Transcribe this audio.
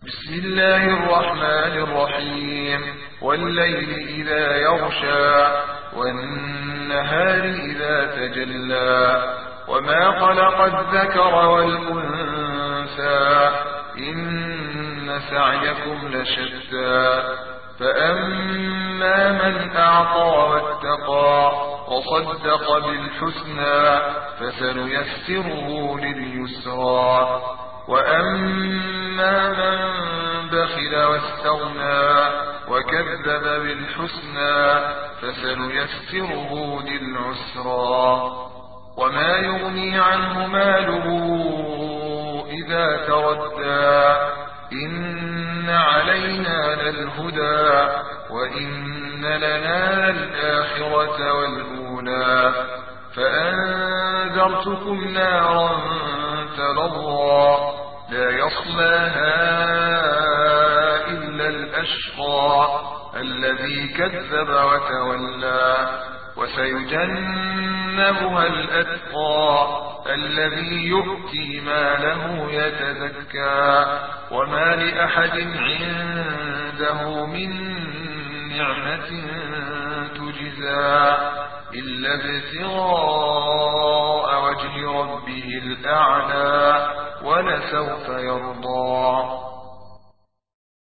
بسم الله الرحمن الرحيم. والليل إذا يغشى والنهار إذا تجلى وما خلق الذكر والأنثى إن سعيكم لشتى فأما من أعطى واتقى وصدق بالحسنى فسنيسره لليسرى وأما من بخل واستغنى وكذب بالحسنى فسنيسره للعسرى وما يغني عنه ماله إذا تردى إن علينا للهدى وإن لنا للآخرة والأولى فأنذرتكم نارا تلظى لا يصلاها إلا الأشقى الذي كذب وتولى وسيجنبها الأتقى الذي يؤتي ماله يتزكى وما لأحد عنده من نعمة تجزى إلا ابتغاء وجه ربه الأعلى ولسوف يرضى.